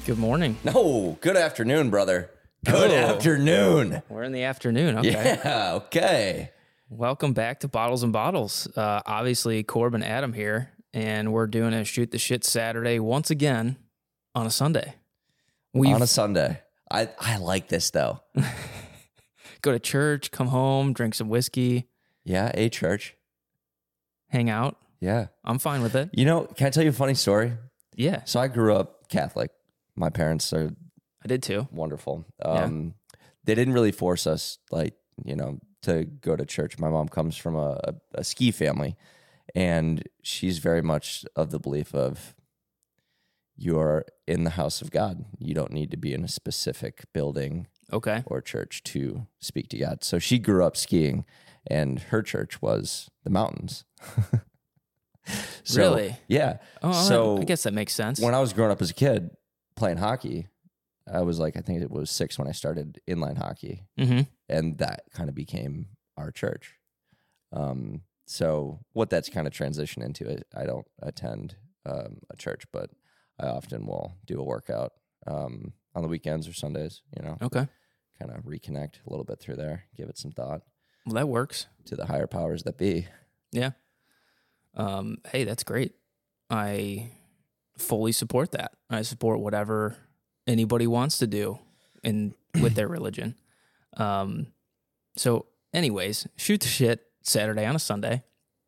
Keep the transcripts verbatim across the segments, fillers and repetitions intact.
Good morning. No, good afternoon, brother. Good Oh. afternoon. We're in the afternoon. Okay. Yeah, okay. Welcome back to Bottles and Bottles. Uh, obviously, Corbin Adam here, and we're doing a Shoot the Shit Saturday once again on a Sunday. We On a Sunday. I, I like this, though. go to church, come home, drink some whiskey, Yeah, a church. hang out. Yeah. I'm fine with it. You know, can I tell you a funny story? Yeah, So I grew up Catholic. My parents are I did too. wonderful. Um, They didn't really force us, like, you know, to go to church. My mom comes from a, a, a ski family, and she's very much of the belief of you're in the house of God. You don't need to be in a specific building Okay. or church to speak to God. So she grew up skiing, and her church was the mountains. So, Really? Yeah. Oh, so I guess that makes sense. when I was growing up as a kid playing hockey, I was like, I think it was six when I started inline hockey, Mm-hmm. and that kind of became our church. Um, so what that's kind of transitioned into, it, I don't attend um, a church, but I often will do a workout um, on the weekends or Sundays, you know, Okay. kind of reconnect a little bit through there, give it some thought Well, that works. to the higher powers that be. Yeah. Um, hey, that's great. I fully support that. I support whatever anybody wants to do in with their religion. Um, so anyways, Shoot the Shit Saturday on a Sunday.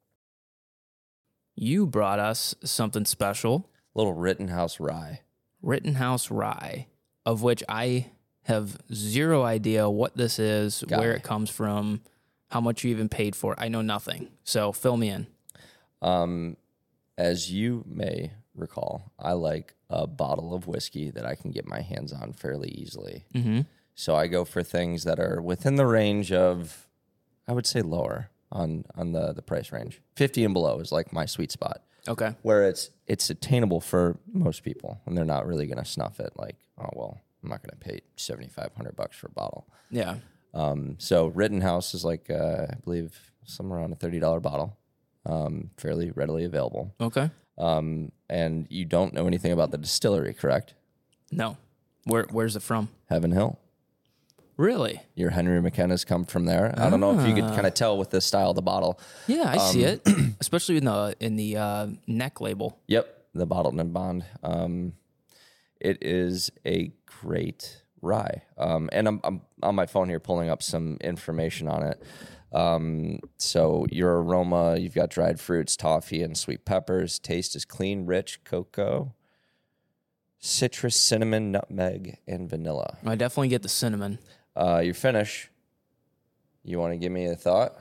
You brought us something special, Little Rittenhouse rye. Rittenhouse Rye, of which I have zero idea what this is, Guy. where it comes from, how much you even paid for it. I know nothing. So fill me in. Um, as you may recall, I like a bottle of whiskey that I can get my hands on fairly easily. Mm-hmm. So I go for things that are within the range of, I would say lower on on the, the price range. fifty and below is like my sweet spot, Okay. where it's it's attainable for most people, and they're not really going to snuff it like, oh, well, I'm not going to pay seventy-five hundred bucks for a bottle. Yeah. Um, so Rittenhouse is like, uh, I believe, somewhere around a thirty dollars bottle, um, fairly readily available. Okay. Um, and you don't know anything about the distillery, correct? No. Where Where's it from? Heaven Hill. Really? Your Henry McKenna's come from there. I don't know if you could Ah. kind of tell with the style of the bottle. Yeah, I see Um, it, especially in the in the uh, neck label. Yep, the bottled and bond. Um, it is a great rye. Um, and I'm, I'm on my phone here pulling up some information on it. Um, so your aroma, you've got dried fruits, toffee, and sweet peppers. Taste is clean, rich cocoa, citrus, cinnamon, nutmeg, and vanilla. I definitely get the cinnamon. Uh, your finish, you want to give me a thought?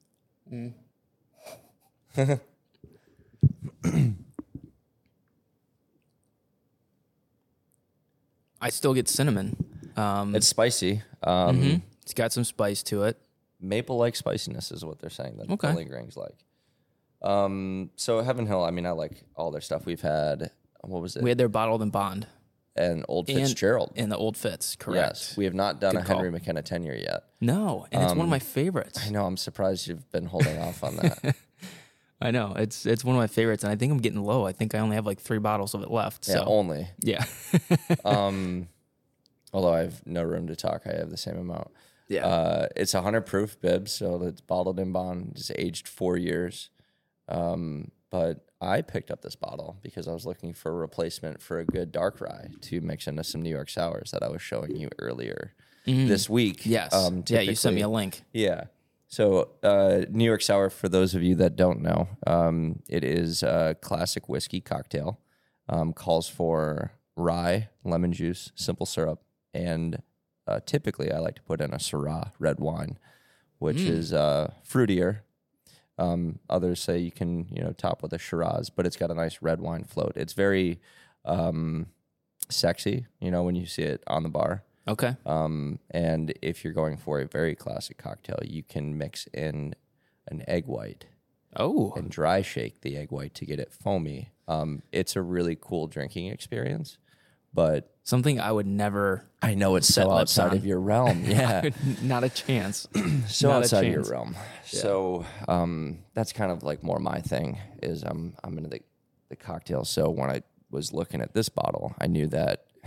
I still get cinnamon. Um, It's spicy. Um, mhm. It's got some spice to it. Maple-like spiciness is what they're saying that Okay. the lingering's like. Um, so Heaven Hill, I mean, I like all their stuff. We've had, what was it? We had their bottled and bond and Old and- Fitzgerald. in the old fits. Correct. Yes, we have not done Good a call. Henry McKenna ten-year yet. No, and it's one of my favorites. I know, I'm surprised you've been holding off on that. I know it's it's one of my favorites, and I think I'm getting low. I think I only have like three bottles of it left. Yeah, So only. yeah, Um, although I have no room to talk, I have the same amount. yeah. Uh, it's a hundred proof bib, so it's bottled in bond. It's aged four years. Um, but I picked up this bottle because I was looking for a replacement for a good dark rye to mix into some New York sours that I was showing you earlier this week. yes. Um, yeah, you sent me typically- a link. Yeah. So uh, New York sour, for those of you that don't know, um, it is a classic whiskey cocktail. Um, calls for rye, lemon juice, simple syrup, and uh, typically I like to put in a Syrah red wine, which is uh, fruitier. Um, others say you can, you know, top with a Shiraz, but it's got a nice red wine float. It's very um, sexy, you know, when you see it on the bar. Okay. Um, and if you're going for a very classic cocktail, you can mix in an egg white Oh, and dry shake the egg white to get it foamy. Um, it's a really cool drinking experience, but something I would never. I know it's Set so lips outside on. of your realm. Yeah. Not a chance. so Not a outside of your chance. realm. So um, that's kind of like more my thing is I'm I'm into the, the cocktail. So when I was looking at this bottle, I knew that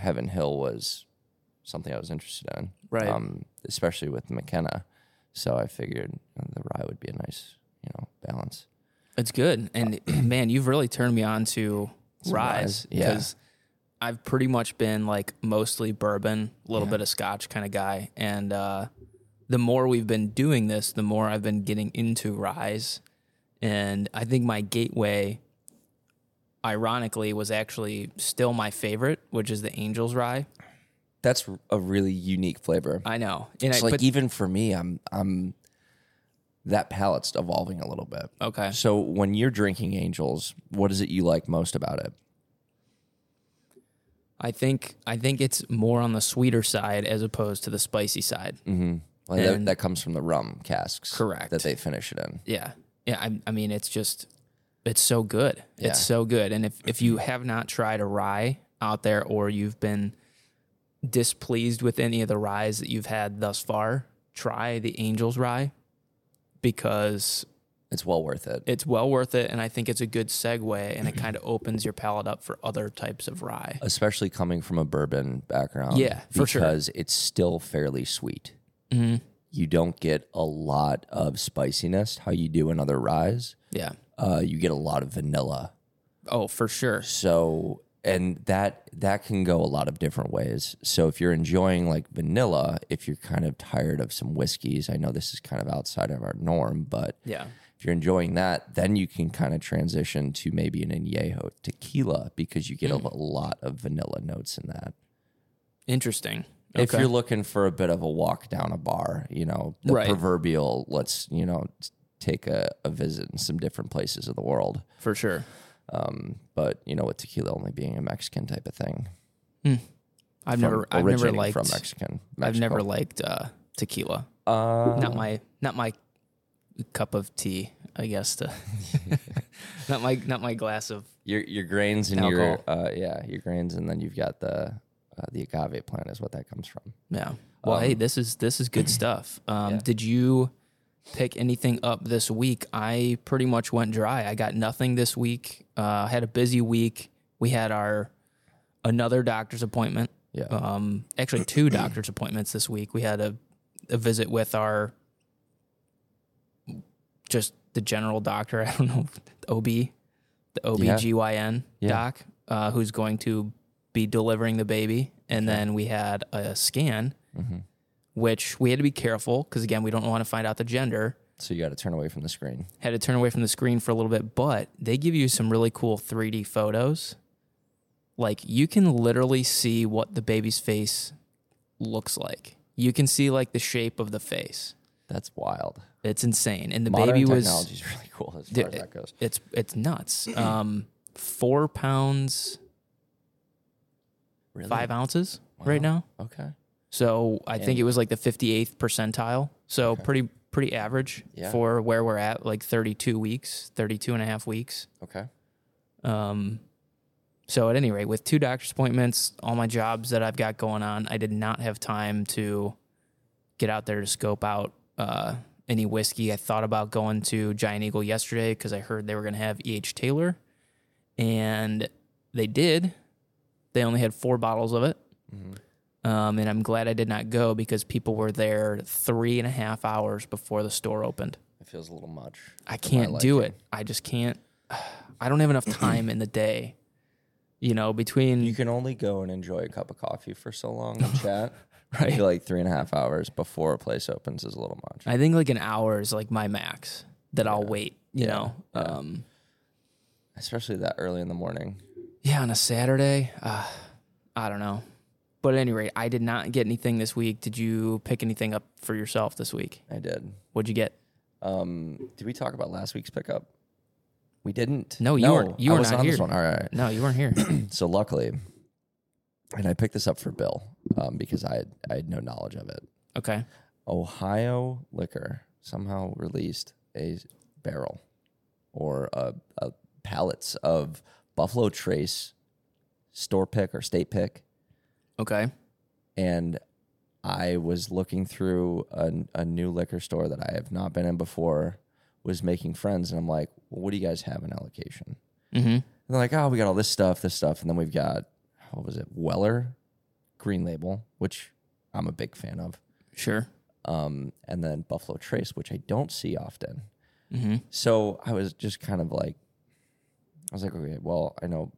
Heaven Hill was something I was interested in, Right. Um, especially with McKenna. So I figured the rye would be a nice, you know, balance. It's good. And man, you've really turned me on to Some ryes ryes, yeah. because I've pretty much been like mostly bourbon, a little Yeah. bit of scotch kind of guy. And uh, the more we've been doing this, the more I've been getting into ryes. And I think my gateway, ironically, was actually still my favorite, which is the Angel's Rye. That's a really unique flavor. I know. And It's I, like but, even for me, I'm I'm that palate's evolving a little bit. okay. So when you're drinking Angels, what is it you like most about it? I think I think it's more on the sweeter side as opposed to the spicy side. Mm-hmm. Like that, And- that comes from the rum casks, Correct. That they finish it in. Yeah. Yeah. I, I mean, it's just, it's so good. Yeah. It's so good. And if, if you have not tried a rye out there or you've been displeased with any of the ryes that you've had thus far, try the Angel's Rye because It's well worth it. it's well worth it. And I think it's a good segue and it kind of opens your palate up for other types of rye. Especially coming from a bourbon background. Yeah, for sure. Because it's still fairly sweet. Mm-hmm. You don't get a lot of spiciness, how you do in other ryes. Yeah. Uh, you get a lot of vanilla. Oh, for sure. So, and that that can go a lot of different ways. So if you're enjoying like vanilla, if you're kind of tired of some whiskeys, I know this is kind of outside of our norm, but Yeah. if you're enjoying that, then you can kind of transition to maybe an añejo tequila because you get Mm. a lot of vanilla notes in that. Interesting. If Okay. you're looking for a bit of a walk down a bar, you know, the Right. proverbial, let's, you know, t- take a, a visit in some different places of the world. For sure. Um, but, you know, with tequila only being a Mexican type of thing. Hmm. I've From- never, I've never originating liked, from Mexican. I've never Mexico. liked uh, tequila. Uh, Not my, not my cup of tea, I guess. To not my, not my glass of. your your grains and Alcohol. your uh, yeah your grains, and then you've got the uh, the agave plant is what that comes from. Yeah. Well, Um, hey, this is this is good stuff. Um, yeah. Did you pick anything up this week? I pretty much went dry. I got nothing this week. Uh, had a busy week. We had our another doctor's appointment. Yeah. Um, actually, two doctor's appointments this week. We had a a visit with our just the general doctor. I don't know, O B, the O B G Y N Yeah. doc, uh, who's going to be delivering the baby. And then we had a scan, Mm-hmm. which we had to be careful because, again, we don't want to find out the gender. So you got to turn away from the screen. Had to turn away from the screen for a little bit, but they give you some really cool three D photos. Like, you can literally see what the baby's face looks like. You can see, like, the shape of the face. That's wild. It's insane. And the Modern baby was... technology is really cool as far Dude, as that goes. It's it's nuts. Um, four pounds, Really? five ounces Wow. right now. Okay. So I think And- it was like the fifty-eighth percentile. So Okay. pretty pretty average Yeah. for where we're at, like thirty-two weeks, thirty-two and a half weeks. Okay. Um, so at any rate, with two doctor's appointments, all my jobs that I've got going on, I did not have time to get out there to scope out uh, any whiskey. I thought about going to Giant Eagle yesterday because I heard they were going to have E H. Taylor, and they did. They only had four bottles of it. Mm-hmm. Um, and I'm glad I did not go because people were there three and a half hours before the store opened. It feels a little much. I for my can't do liking. it. I just can't. I don't have enough time in the day, you know, between You can only go and enjoy a cup of coffee for so long and chat. I right. feel like three and a half hours before a place opens is a little much. I think like an hour is like my max that I'll Yeah. wait. You Yeah. know, Yeah. um, Especially that early in the morning. yeah, on a Saturday. Uh, I don't know, but at any rate, I did not get anything this week. Did you pick anything up for yourself this week? I did. What'd you get? Um, did we talk about last week's pickup? We didn't. No, you weren't- you I were wasn't not on here. this one. All right. No, you weren't here. So luckily, and I picked this up for Bill um, because I had, I had no knowledge of it. Okay. Ohio Liquor somehow released a barrel or a, a pallets of Buffalo Trace store pick or state pick, Okay. and I was looking through a, a new liquor store that I have not been in before, was making friends, and I'm like, well, what do you guys have in allocation? Mm-hmm. And they're like, oh, we got all this stuff, this stuff, and then we've got, what was it, Weller Green Label, which I'm a big fan of. Sure. Um, and then Buffalo Trace, which I don't see often. Mm-hmm. So I was just kind of like, I was like, okay, well, I know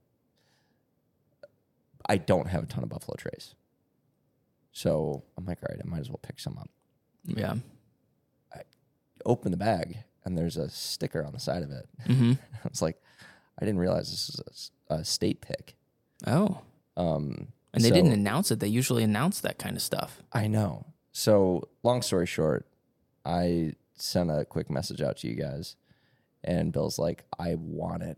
I don't have a ton of Buffalo Trace. So I'm like, all right, I might as well pick some up. Yeah. I open the bag, and there's a sticker on the side of it. Mm-hmm. I was like, I didn't realize this is a, a state pick. Oh. Um, And they so, didn't announce it. They usually announce that kind of stuff. I know. So long story short, I sent a quick message out to you guys, and Bill's like, I want it.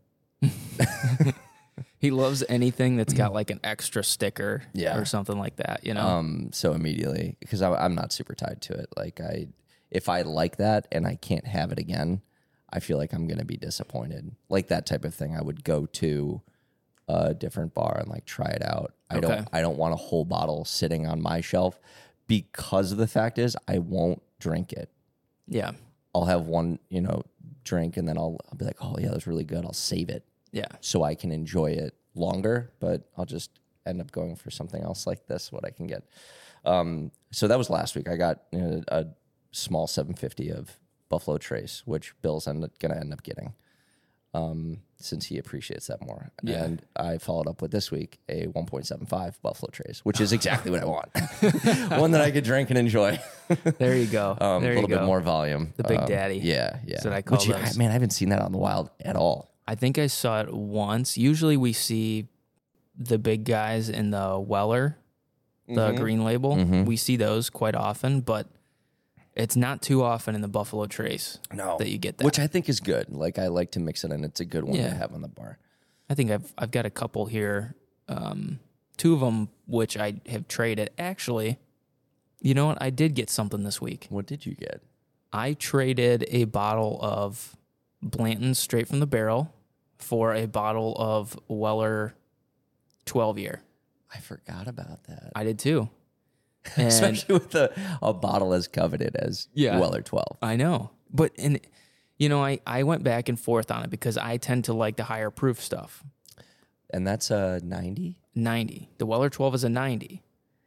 He loves anything that's got like an extra sticker Yeah. or something like that, you know? Um, so immediately, because I'm not super tied to it. Like I, if I like that and I can't have it again, I feel like I'm going to be disappointed. Like that type of thing. I would go to a different bar and like try it out. I Okay. don't, I don't want a whole bottle sitting on my shelf, because the fact is I won't drink it. Yeah. I'll have one, you know, drink, and then I'll, I'll be like, oh yeah, that's really good. I'll save it Yeah. so I can enjoy it longer, but I'll just end up going for something else like this, what I can get. Um, so that was last week. I got, you know, a small seven fifty of Buffalo Trace, which Bill's going to end up getting, um, since he appreciates that more. Yeah. And I followed up with this week a one point seven five Buffalo Trace, which is exactly what I want. One that I could drink and enjoy. There you go. Um, there a you little go. bit more volume. The Big Um, Daddy. Yeah, yeah. That's what I call Which, I- those. man, I haven't seen that out in the wild at all. I think I saw it once. Usually we see the big guys in the Weller, the Mhm. Green Label. Mhm. We see those quite often, but it's not too often in the Buffalo Trace No. that you get that. Which I think is good. Like, I like to mix it in. It's a good one Yeah. to have on the bar. I think I've I've got a couple here. Um, two of them which I have traded. Actually, you know what? I did get something this week. What did you get? I traded a bottle of Blanton straight from the barrel for a bottle of Weller twelve year. I forgot about that. I did too. And Especially with a, a bottle as coveted as Yeah. Weller twelve. I know. But and you know, I, I went back and forth on it because I tend to like the higher proof stuff. And that's a ninety? ninety. The Weller twelve is a ninety.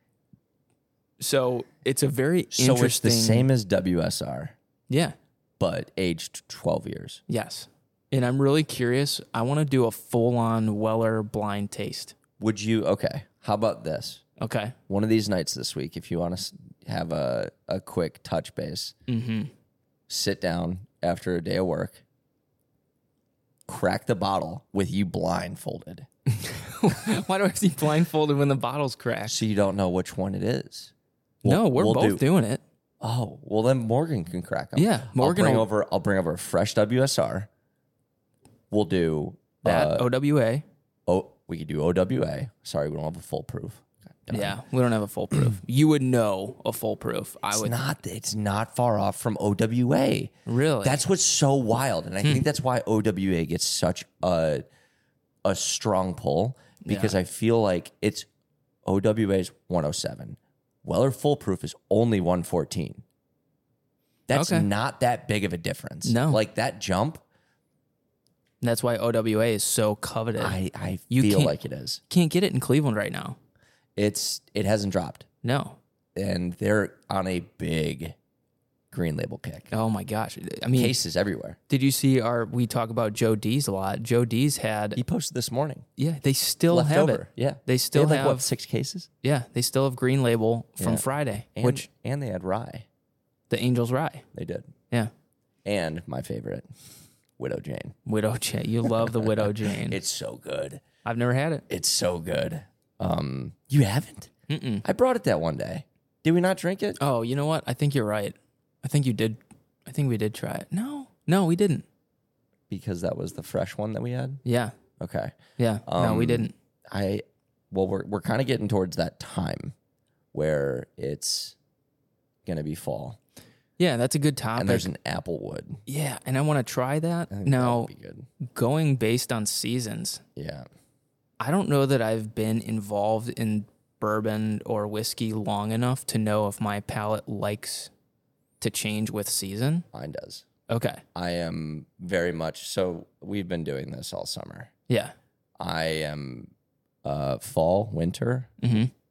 So it's a very So interesting. it's the same as W S R, Yeah. but aged twelve years. Yes. And I'm really curious. I want to do a full on Weller blind taste. Would you, okay, how about this? Okay. One of these nights this week, if you want to have a, a quick touch base, Mm-hmm. sit down after a day of work, crack the bottle with you blindfolded Why do I see blindfolded when the bottle's cracked? so you don't know which one it is. no, We'll- we're we'll both do- doing it. Oh, well then Morgan can crack them. Yeah, Morgan I'll bring will- over. I'll bring over a fresh W S R. We'll do That Uh, O W A. oh, we could do O W A. Sorry, we don't have a full proof. Darn. Yeah, we don't have a full proof. You would know a full proof. I It's would not. It's not far off from O W A. really. That's what's so wild, and I think that's why O W A gets such a a strong pull, because I feel like it's O W A's one oh seven. Weller Full Proof is only one fourteen. That's Okay. not that big of a difference. No. Like that jump, That's why O W A is so coveted. I, I You feel can't- like it is. Can't get it in Cleveland right now. It's it hasn't dropped, No. and they're on a big Green Label kick. Oh my gosh. I mean, Cases everywhere. did you see our? We talk about Joe D's a lot. Joe D's had. He posted this morning. Yeah, they still Left have over. it. Yeah, They still had, like have. what, six cases, Yeah, they still have Green Label from Yeah. Friday, and, which and they had rye. the Angels Rye. They did, Yeah, and my favorite, Widow Jane. Widow Jane. You love the Widow Jane. It's so good. I've never had it. It's so good. Um, you haven't? Mm-mm. I brought it that one day. Did we not drink it? Oh, you know what? I think you're right. I think you did. I think we did try it. No, no, we didn't. Because that was the fresh one that we had. Yeah, Okay. yeah. no, we Um, didn't. I well, we're we're kind of getting towards that time where it's gonna be fall, Yeah, that's a good topic. and there's an Applewood. yeah, and I want to try that. I think Now, that would be good. going based on seasons, Yeah. I don't know that I've been involved in bourbon or whiskey long enough to know if my palate likes to change with season. Mine does. Okay. I am very much so. We've been doing this all summer. Yeah. I am uh, fall, winter. Mm-hmm.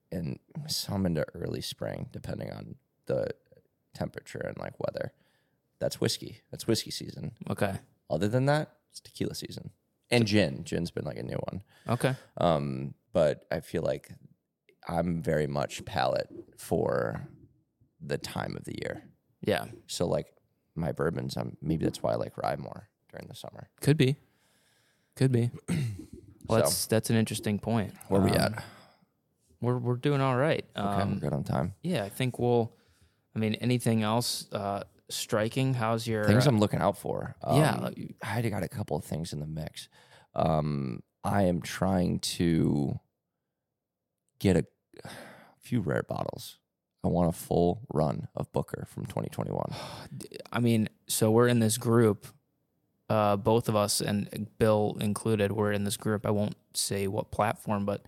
and some into early spring, depending on the temperature and like weather. That's whiskey. That's whiskey season. Okay. Other than that, it's tequila season. And gin. Gin's been like a new one. Okay. Um, but I feel like I'm very much palate for the time of the year. Yeah. So like my bourbons, I'm maybe that's why I like rye more during the summer. Could be. Could be. Well, So. that's that's an interesting point. Where we Um, at? We're we're doing all right. Okay, Um, we're good on time. Yeah, I think we'll. I mean, anything else uh, striking? How's your Things uh, I'm looking out for. Um, yeah, like- I got a couple of things in the mix. Um, I am trying to get a, a few rare bottles. I want a full run of Booker from twenty twenty-one. I mean, so we're in this group, uh, both of us and Bill included. We're in this group. I won't say what platform, but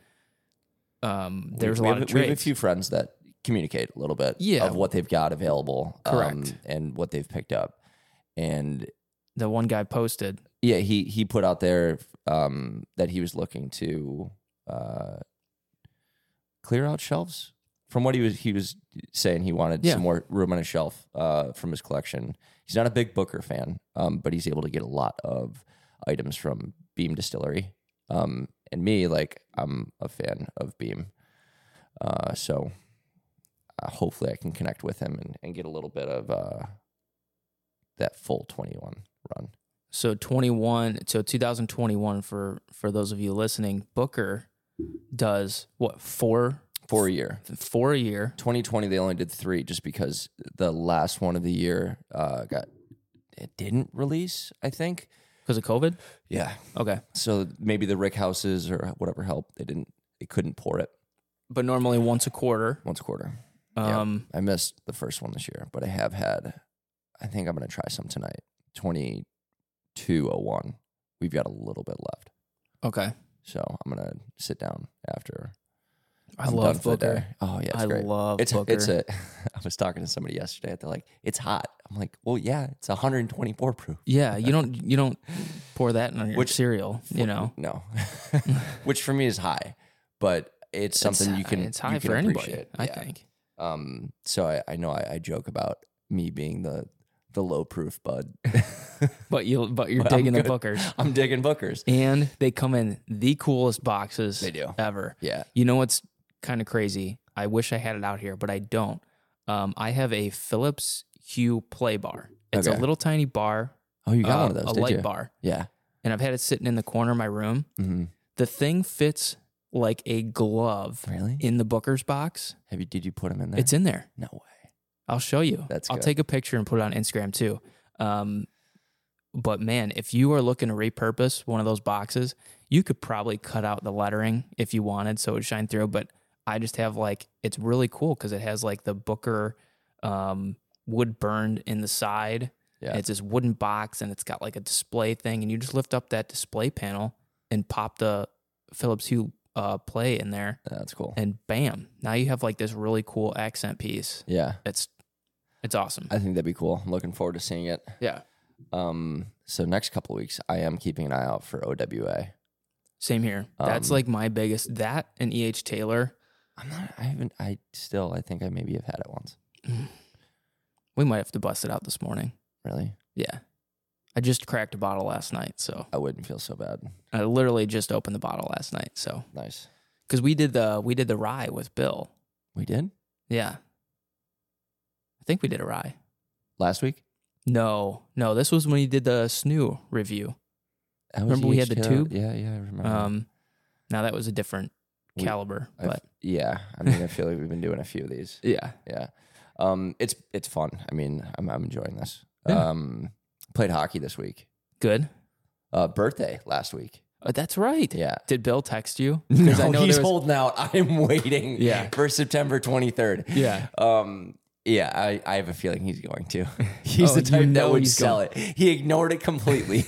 um, there's we, a we lot have, of we have trades. a few friends that communicate a little bit Yeah. of what they've got available, Correct. um, and what they've picked up. And The one guy posted. yeah, he he put out there um, that he was looking to uh, clear out shelves. From what he was he was saying, he wanted Yeah. some more room on his shelf uh, from his collection. He's not a big Booker fan, um, but he's able to get a lot of items from Beam Distillery. Um, and me, like, I'm a fan of Beam. Uh, so uh, hopefully I can connect with him and, and get a little bit of uh, that full twenty-one run. So twenty-one. So two thousand twenty-one for for those of you listening, Booker does what four For a year. four a year. twenty twenty, they only did three just because the last one of the year uh, got, it didn't release, I think. Because of COVID? Yeah. Okay. So maybe the rick houses or whatever helped, they didn't, they couldn't pour it But normally once a quarter. once a quarter. Um, I missed the first one this year, but I have had, I think I'm going to try some tonight. twenty-two oh one. We've got a little bit left. Okay. So I'm going to sit down after. I I'm done love for the Booker. day. Oh, yeah, it's I great. love It's Booker. it's a. I was talking to somebody yesterday. They're like, "It's hot." I'm like, "Well, yeah, it's one hundred twenty-four proof." Yeah, you don't you don't pour that in your Which- cereal, you know. No, which for me is high, but it's something It's- you can. It's high you can for anybody, appreciate. I Yeah. think. Um. So I, I know I, I joke about me being the the low proof bud. But you but you're But I'm digging the good. Bookers. I'm digging Bookers. And they come in the coolest boxes They do. ever. Yeah. You know what's kind of crazy? I wish I had it out here, but I don't. Um, I have a Philips Hue Play Bar. It's Okay. a little tiny bar, Oh, you got uh, one of those? a did light you? bar, Yeah. and I've had it sitting in the corner of my room. Mm-hmm. The thing fits like a glove Really? in the Booker's box. Have you? Did you put them in there? It's in there. No way. I'll show you. That's I'll good. take a picture and put it on Instagram too. Um, but man, if you are looking to repurpose one of those boxes, you could probably cut out the lettering if you wanted so it would shine through. But I just have like, it's really cool because it has like the Booker um, wood burned in the side. Yeah. And it's this wooden box and it's got like a display thing. And you just lift up that display panel and pop the Philips Hue uh, Play in there. That's cool. And bam, now you have like this really cool accent piece. Yeah. It's it's awesome. I think that'd be cool. I'm looking forward to seeing it. Yeah. Um, so next couple of weeks, I am keeping an eye out for O W A. Same here. That's Um, like my biggest. That and E H Taylor. I'm not. I haven't. I still. I think I maybe have had it once. We might have to bust it out this morning. Really? Yeah. I just cracked a bottle last night, so I wouldn't feel so bad. I literally just opened the bottle last night. So Nice. because we did the we did the rye with Bill. We did Yeah. I think we did a rye. last week. No, no, this was when he did the S N U review. That was Remember we E H had the Taylor? tube? Yeah, yeah, I remember. Um, now that was a different We- caliber, I've- but yeah, I mean, I feel like we've been doing a few of these. yeah, Yeah, um, it's it's fun. I mean, I'm I'm enjoying this. Yeah. Um, played hockey this week. good. Uh, birthday last week. Uh, that's right. Yeah. Did Bill text you? No, I know he's there was- holding out. I'm waiting. Yeah. for September twenty-third. Yeah. Um. Yeah, I, I have a feeling he's going to. He's Oh, the you type that know would he's sell going- it. He ignored it completely.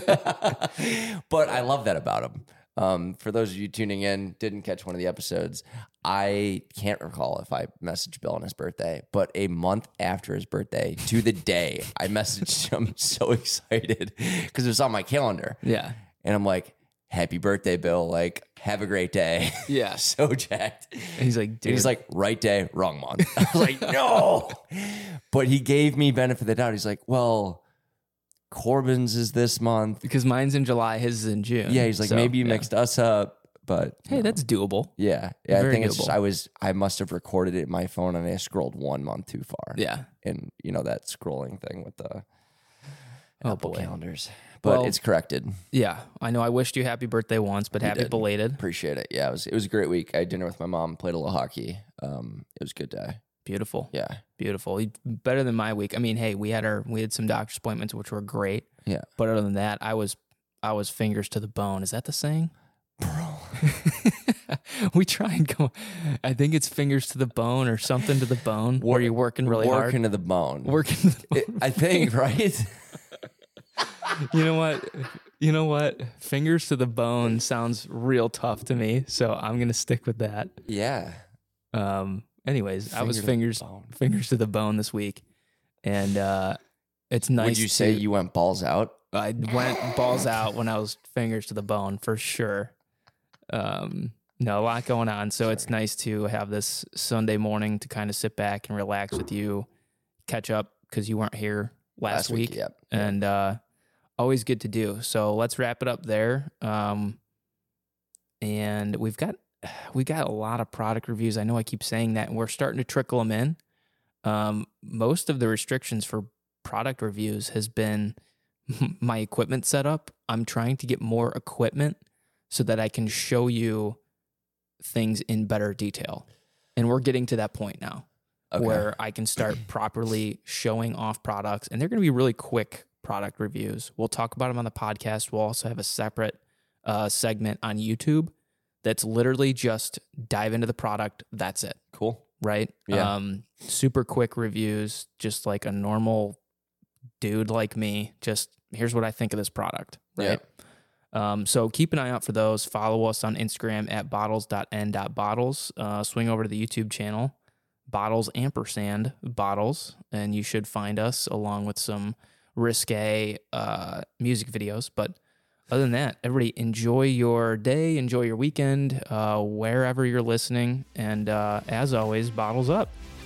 But I love that about him. Um, for those of you tuning in, didn't catch one of the episodes, I can't recall if I messaged Bill on his birthday, but a month after his birthday, to the day, I messaged him so excited because it was on my calendar. Yeah. And I'm like, happy birthday, Bill. Like, have a great day. Yeah. So jacked. And he's like, dude. And he's like, right day, wrong month. I was like, no. But he gave me benefit of the doubt. He's like, well, Corbin's is this month. Because mine's in July, his is in June. Yeah, he's like, So, maybe you yeah. mixed us up. But Hey, no. that's doable. Yeah. Yeah, I Very think it's just, doable. I was, I must have recorded it in my phone and I scrolled one month too far. Yeah. And, you know, that scrolling thing with the Oh, Apple boy. calendars. But Well- it's corrected. Yeah. I know I wished you happy birthday once, but happy did. belated. Appreciate it. Yeah, it was, it was a great week. I had dinner with my mom, played a little hockey. Um, it was a good day. Beautiful. Yeah. Beautiful. Better than my week. I mean, hey, we had our we had some doctor's appointments which were great. Yeah. But other than that, I was I was fingers to the bone. Is that the saying? Bro. We try and go. I think it's fingers to the bone or something to the bone where you're working really Working hard. to the bone. Working to the bone. It- I think, right? You know what? You know what? Fingers to the bone sounds real tough to me, so I'm gonna stick with that. Yeah. Um. Anyways, I was Finger to the fingers bone. fingers to the bone this week, and uh, it's nice. Would you say to- you went balls out? I went balls out when I was fingers to the bone for sure. Um, no, a lot going on. So it's nice to have this Sunday morning to kind of sit back and relax with you, catch up because you weren't here last, Last week, week. yep, yep. And uh, always good to do. So let's wrap it up there. Um, and we've got we got a lot of product reviews. I know I keep saying that, and we're starting to trickle them in. Um, most of the restrictions for product reviews has been my equipment setup. I'm trying to get more equipment so that I can show you things in better detail. And we're getting to that point now Okay. where I can start properly showing off products. And they're going to be really quick product reviews. We'll talk about them on the podcast. We'll also have a separate uh, segment on YouTube that's literally just dive into the product. That's it. Cool. Right? Yeah. Um, super quick reviews, just like a normal dude like me. Just here's what I think of this product. Right. Um, so keep an eye out for those. Follow us on Instagram at bottles dot n dot bottles. Uh, swing over to the YouTube channel, bottles ampersand bottles, and you should find us along with some risque uh, music videos. But other than that, everybody enjoy your day, enjoy your weekend, uh, wherever you're listening. And uh, as always, bottles up.